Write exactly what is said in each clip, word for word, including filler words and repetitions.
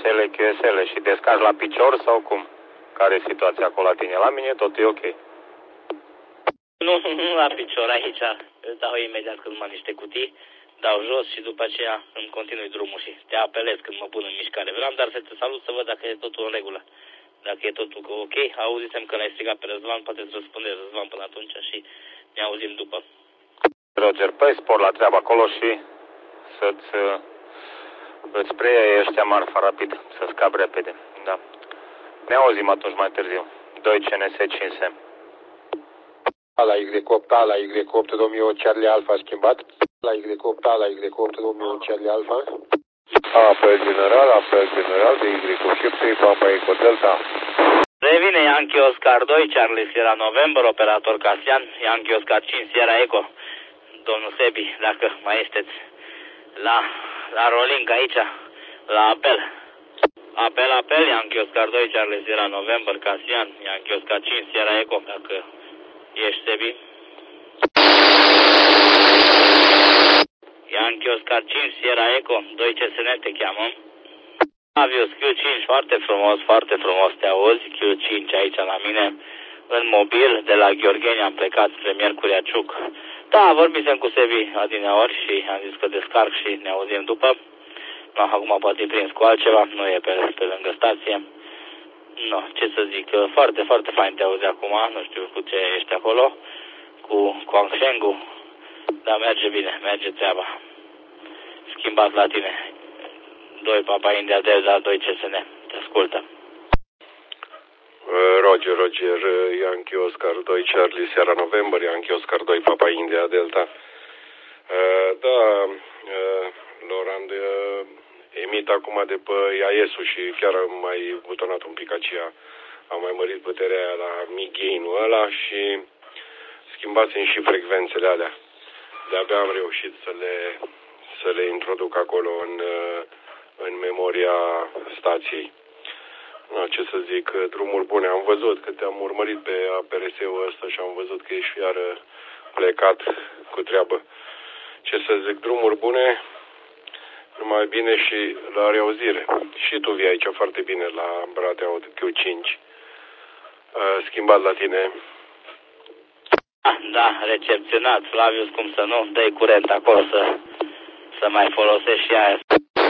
L, Q S L și descarci la picior sau cum? Care e situația acolo la tine? La mine totul e ok. Nu, nu la picior aici. Îți dau imediat când mă niște cutii, dau jos și după aceea îmi continui drumul și te apelez când mă pun în mișcare. Vreau doar să te salut să văd dacă e totul în regulă. Dacă e totul ok, auzisem că l-ai strigat pe Răzvan, poate îți răspunde Răzvan până atunci și ne auzim după. Roger, păi spor la treabă acolo și să-ți îți preia ăștia marfa rapid, să scapi repede. Da. Ne auzim atunci mai târziu. doi C N S cinci S. La Y opt, la Y opt Romeo Charlie Alpha schimbat. La Y opt, la Y opt Romeo Charlie Alpha. Apel general, apel general de Y șapte, Papa Eco Delta. Revine Yankee Oscar doi, Charlie Sierra November, operator Casian, Yankee Oscar cinci, Sierra Eco. Domnul Sebi, dacă mai esteți la, la rolling aici, la apel. Apel, apel, Yankee Oscar doi, Charlie Sierra November, Casian, Yankee Oscar cinci, Sierra Eco, dacă ești Sebi. Yankee Oscar cinci, Sierra Eco, doi C S N te cheamă. Avius Q cinci, foarte frumos, foarte frumos te auzi, Q cinci aici la mine, în mobil, de la Gheorgheni am plecat spre Miercurea Ciuc. Da, vorbisem cu Sebi adineori și am zis că descarc și ne auzim după. No, acum poate e prins cu altceva, nu e pe, pe lângă stație. No, ce să zic, foarte, foarte fain te auzi acum, nu știu cu ce ești acolo, cu Guangsheng-ul, dar merge bine, merge treaba. Schimbat la tine. doi Papa India Delta, doi C S N. Te ascultă. Roger, Roger, Yankee Oscar doi, Charlie Sierra November, Yankee Oscar doi, Papa India Delta. Da, Lorand, emit acum de pe I A S-ul și chiar am mai butonat un pic aceea. Am mai mărit puterea aia la migain-ul ăla și schimbasem și frecvențele alea. De-abia am reușit să le, să le introduc acolo în, în memoria stației. No, ce să zic, drumuri bune. Am văzut că te-am urmărit pe A P R S-ul ăsta și am văzut că ești iară plecat cu treabă. Ce să zic, drumuri bune, numai bine și la reauzire. Și tu vii aici foarte bine la Brateau Q cinci. Schimbat la tine. Da, recepționat, Flavius, cum să nu, dă-i curent acolo să, să mai folosești și aia.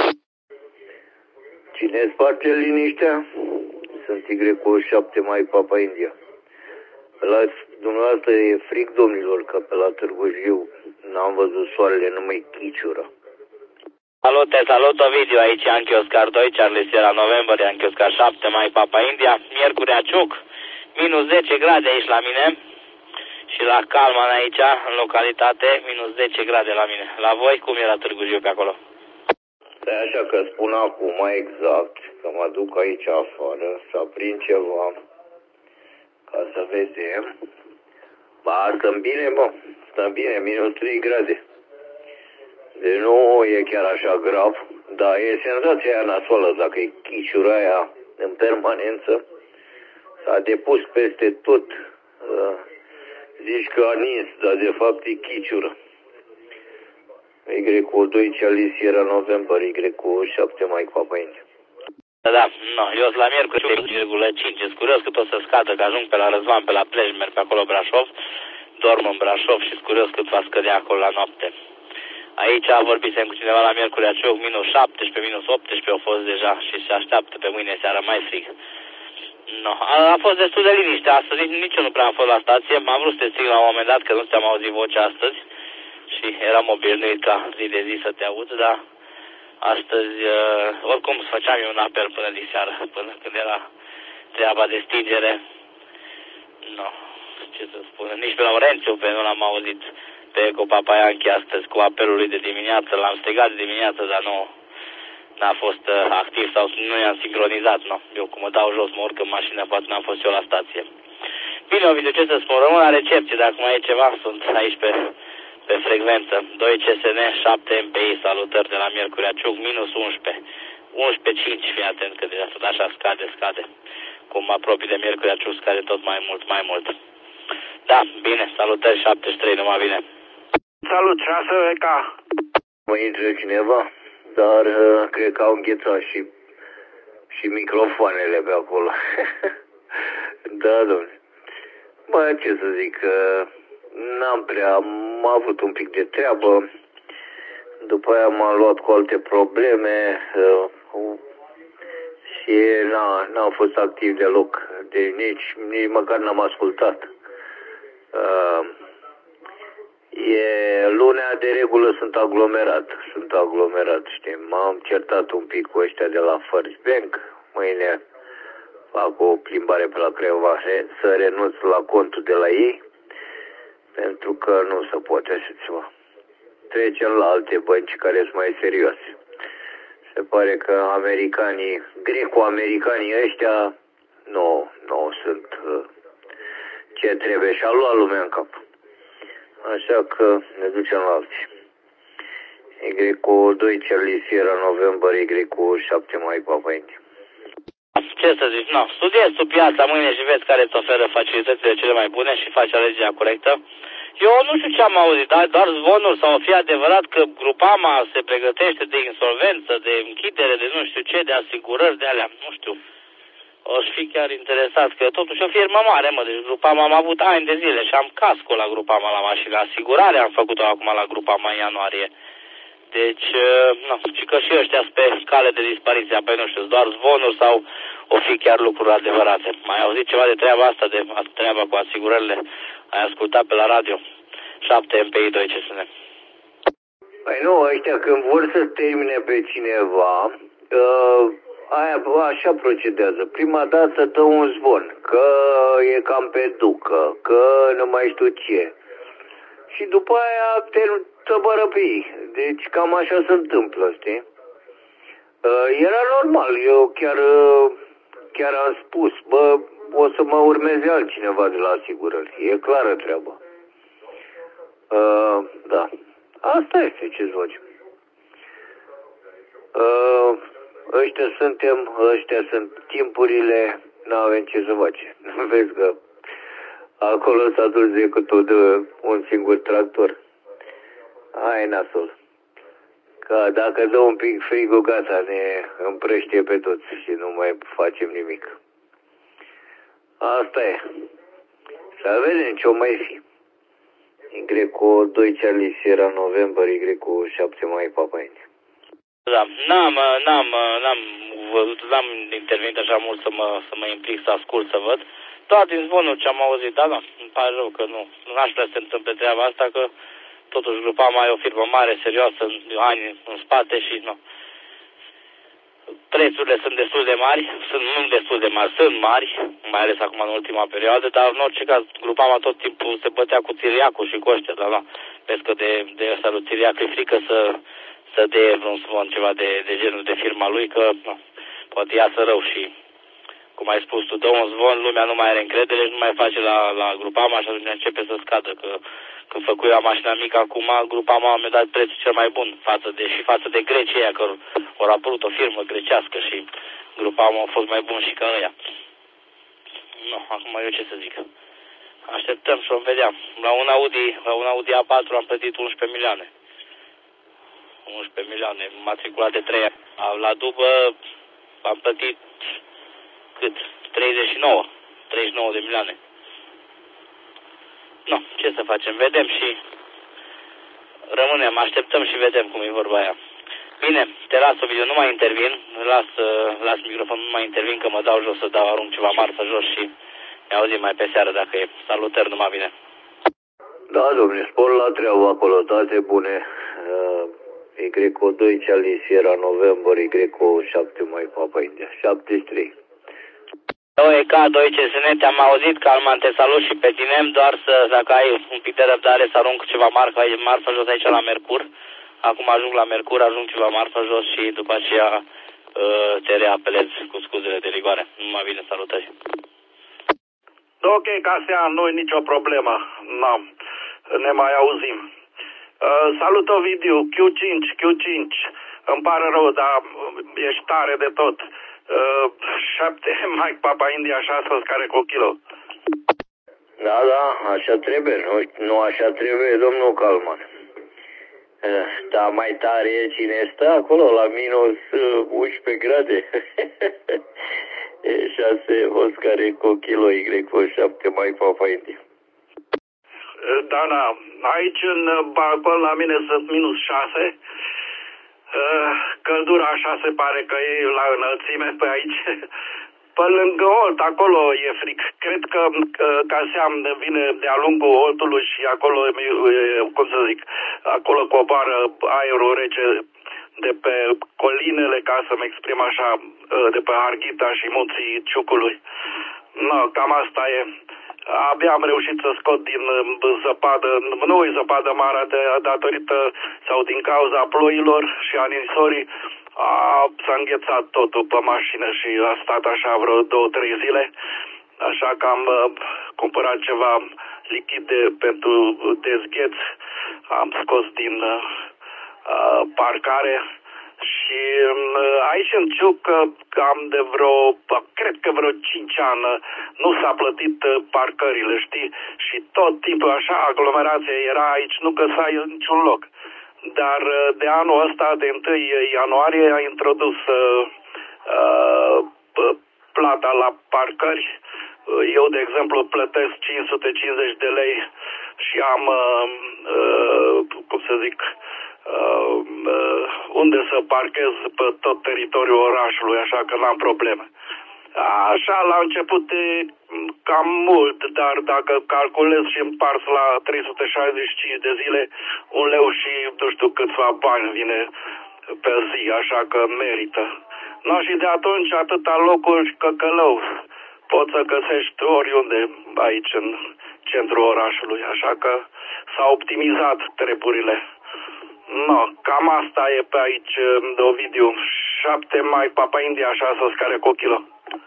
Cine sparge liniștea? Sunt Y șapte mai Papa India. La dumneavoastră e fric, domnilor, că pe la Târgu Jiu n-am văzut soarele, numai chiciură. Salut, te salut, Ovidiu, aici Yankee Oscar doi, Charlie Sierra November, Yankee Oscar șapte, mai Papa India, Miercurea Ciuc, minus zece grade aici la mine și la Calman aici, în localitate, minus zece grade la mine. La voi, cum era Târgu Jiu pe acolo? Stai așa că spun acum mai exact, că mă duc aici afară să aprind ceva, ca să vedem. Ba, stăm bine, bă, stăm bine, minus trei grade. Deci nu e chiar așa grav, dar e senzația aia nasoală, dacă e chiciura aia în permanență. S-a depus peste tot, zici că a nins, dar de fapt e chiciură. Y doi, Charlie Sierra November, Y șapte, Mike Papa India. Da, da, no, eu sunt la Miercuri cinci virgulă cinci, sunt curios că tot să scadă, că ajung pe la Răzvan, pe la Plej, merg pe acolo Brașov, dorm în Brașov și sunt curios cât va scădea acolo la noapte. Aici vorbisem cu cineva la Miercurea Ciuc, minus șaptesprezece, minus optsprezece au fost deja și se așteaptă pe mâine seara mai frig. No, a, a fost destul de liniște astăzi, nici eu nu prea am fost la stație, m-am vrut să te strig la un moment dat, că nu ți-am auzit vocea astăzi și eram obișnuit ca zi de zi să te aud, dar astăzi, uh, oricum făceam eu un apel până diseară, până când era treaba de stingere. No, ce să spun, nici pe Laurențiu, pe nu l-am auzit pe Eco Papa Yankee astăzi cu apelul lui de dimineață, l-am strigat de dimineață, dar nu n-a fost uh, activ sau nu i-am sincronizat, no. Eu cum mă dau jos, mă urc în mașină, poate n-am fost eu la stație. Bine, Ovidiu, ce să spun, rămân la recepție, dacă mai e ceva, sunt aici pe, pe frecvență. doi C S N, șapte M P I, salutări de la Miercurea Ciuc, minus unsprezece. unsprezece cinci, fii atent că deja tot așa scade, scade. Cum mă apropii de Miercurea Ciuc, scade tot mai mult, mai mult. Da, bine, salutări, șaptezeci și trei, numai bine. Salut, șase ca. Mă intră cineva, dar uh, cred că au înghețat și și microfoanele pe acolo. Da, domnule. Bă, ce să zic, n-am prea, am avut un pic de treabă, după aia m-am luat cu alte probleme și n-am fost activ deloc, de nici, nici măcar n-am ascultat. E lunea, de regulă sunt aglomerat, sunt aglomerat, știi, m-am certat un pic cu ăștia de la First Bank, mâine fac o plimbare pe la Craiova să renunț la contul de la ei, pentru că nu se poate așa ceva. Trecem la alte bănci care sunt mai serioase. Se pare că americanii, greco-americanii ăștia, nu, nu sunt ce trebuie și-a luat lumea în cap. Așa că ne ducem la alții. Y cu doi Charlie Sierra November, Y cu șapte Mike Papa India. Ce să zici, no, studiezi tu piața mâine și vezi care îți oferă facilitățile cele mai bune și faci alegerea corectă. Eu nu știu ce am auzit, dar doar zvonuri sau o fi adevărat că Grupama se pregătește de insolvență, de închidere, de nu știu ce, de asigurări, de alea, nu știu. O să fi chiar interesat, că totuși o firmă mare, mă, deci Grupama am avut ani de zile și am casco la Grupama la mașină, asigurare am făcut-o acum la Grupama în ianuarie. Deci, nu, și că și ăștia sunt pe cale de dispariție, apoi nu știu, doar zvonuri sau o fi chiar lucruri adevărate. Mai auzit ceva de treaba asta, de treaba cu asigurările? Ai ascultat pe la radio? șapte M P I doi C S N. Păi nu, ăștia când vor să termine pe cineva, uh, aia, așa procedează. Prima dată dă un zvon, că e cam pe ducă, că nu mai știu ce. Și după aia te tăbără pe ei. Deci cam așa se întâmplă, știi? Uh, era normal, eu chiar, uh, chiar am spus, bă, o să mă urmeze altcineva de la asigurări. E clară treaba. Uh, da. Asta este, ce-ți facem. Uh, ăștia suntem, ăștia sunt timpurile, n-avem ce să facem. Vezi că acolo s-a dus decâtul de un singur tractor. Hai, nasol. Că dacă dă un pic frigul, gata, ne împrăștie pe toți și nu mai facem nimic. Asta e. Să vedem ce-o mai fi. Y cu doi Charlie Sierra November, Y cu șapte Mike Papa India. Da, n-am, n-am, n-am văzut, n-am intervenit așa mult să mă, să mă implic, să ascult, să văd. Doar din zvonul ce am auzit, da, da, îmi pare rău că nu, nu aș vrea să se întâmple treaba asta, că totuși Grupama e o firmă mare, serioasă, ani în spate și nu. Prețurile sunt destul de mari, sunt nu destul de mari, sunt mari, mai ales acum în ultima perioadă, dar în orice caz Grupama tot timpul se bătea cu țiriacul și cu ăștia, da, da. Vezi că de, de ăsta lui țiriac e frică să, să dea vreun zvon, ceva de, de genul de firma lui, că nu, poate iasă rău și, cum ai spus tu, dă un zvon, lumea nu mai are încredere și nu mai face la, la Grupama și atunci începe să scadă, că când făcui la mașina mică acum, Grupama mi-a dat prețul cel mai bun față de, și față de Grecia, că au apărut o firmă grecească și Grupama a fost mai bun și ca ăia. Nu, acum eu ce să zic. Așteptăm și o vedem. La un Audi, la un Audi A patru am plătit unsprezece milioane. unsprezece milioane, matriculat de trei ani. La dubă am plătit cât? treizeci și nouă. treizeci și nouă de milioane. Nu, ce să facem? Vedem și rămânem, așteptăm și vedem cum e vorba aia. Bine, te las, Ovidiu, nu mai intervin, las, las microfonul, nu mai intervin, că mă dau jos să dau, arunc ceva marfă jos și ne auzim mai pe seară dacă e. Salutări, numai bine. Da, domnule, spor la treabă acolo, toate bune. Uh, Y cu doi Charlie Sierra November, Y cu șapte Mike Papa India, șaptezeci și trei. doi K, doi C S N, te-am auzit, calma, te salut și pe tine, doar să, dacă ai un pic de răbdare, să arunc ceva marfă, marfă jos aici la Mercur. Acum ajung la Mercur, ajung ceva marfă jos și după aceea uh, te reapelez cu scuzele de rigoare. Numai bine, salutări. Ok, Casea, nu e nicio problemă. No, ne mai auzim. Uh, salut, Ovidiu, Q cinci, Q cinci. Îmi pare rău, dar ești tare de tot. Uh, șapte Mike Papa India șase care cu kilo. Da, da, așa trebuie, nu, nu așa trebuie, domnul Calman. Da, mai tare e cine stă acolo la minus unsprezece grade. Oscar Eco Kilo Y cu șapte mai Papa India. Da, da. Aici în balcon la mine sunt minus șase. Căldura așa se pare că e la înălțime pe aici. Pe lângă Olt, acolo e fric. Cred că Caseam vine de-a lungul Oltului și acolo, cum să zic, acolo coboară aerul rece de pe colinele, ca să-mi exprim așa, de pe Harghita și munții Ciucului. No, cam asta e. Abia am reușit să scot din zăpadă, nu e zăpadă mare, de, datorită sau din cauza ploilor și a ninsorii, a, s-a înghețat totul pe mașină și a stat așa vreo două, trei zile. Așa că am uh, cumpărat ceva lichid de, pentru dezgheț, am scos din uh, uh, parcare. Și uh, aici în Ciuc am de vreo, cred că vreo cinci ani nu s-a plătit uh, parcările, știi? Și tot timpul așa aglomerație era aici, nu găsai în niciun loc. Dar uh, de anul ăsta, de întâi ianuarie, a introdus uh, uh, plata la parcări. Eu, de exemplu, plătesc cinci sute cincizeci de lei și am, uh, uh, cum să zic, Uh, uh, unde să parchez pe tot teritoriul orașului, așa că n-am probleme. Așa, la început e cam mult, dar dacă calculez și împart la trei sute șaizeci și cinci de zile, un leu și nu știu câțiva bani vine pe zi, așa că merită. No, și de atunci atâta locuri căcălău poți să găsești oriunde aici în centrul orașului, așa că s-au optimizat treburile. No, cam asta e pe aici, Ovidiu. șapte mai Papa India, șase Oscar Eco Kilo.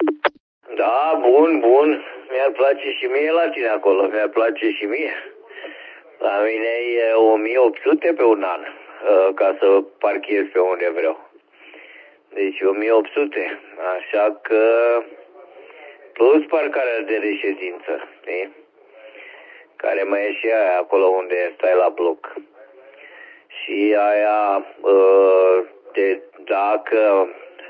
Da, bun, bun. Mi-ar place și mie la tine acolo, mi-ar place și mie. La mine e o mie opt sute pe un an, ca să parchez pe unde vreau. Deci o mie opt sute, așa că plus parcarea de reședință, știi? Care mai e și aia acolo unde stai la bloc. Și aia, de, dacă,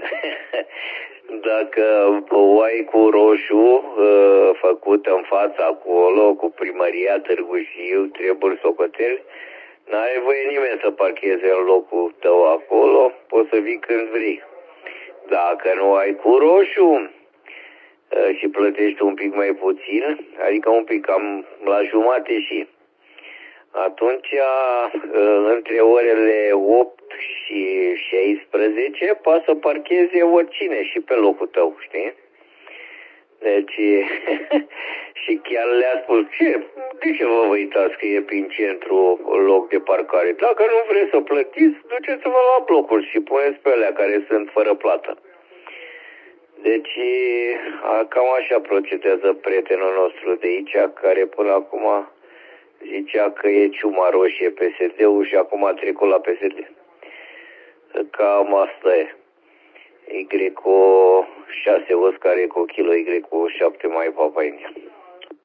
dacă o ai cu roșu făcut în fața acolo, cu primăria Târgu Jiu, treburi socotel, n-are voie nimeni să parcheze în locul tău acolo, poți să vii când vrei. Dacă nu ai cu roșu și plătești un pic mai puțin, adică un pic cam la jumate și... Atunci, între orele opt și șaisprezece, poate să parcheze oricine și pe locul tău, știi? Deci, și chiar le-a spus, ce, de ce vă uitați că e prin centru un loc de parcare? Dacă nu vreți să plătiți, duceți-vă la blocuri și puneți pe alea care sunt fără plată. Deci, cam așa procedează prietenul nostru de aici, care până acum... zicea că e ciuma roșie P S D-ul și acum a trecut la P S D. Cam asta e. Y cu șase Oscar Eco Kilo, Y cu șapte mai Papa India.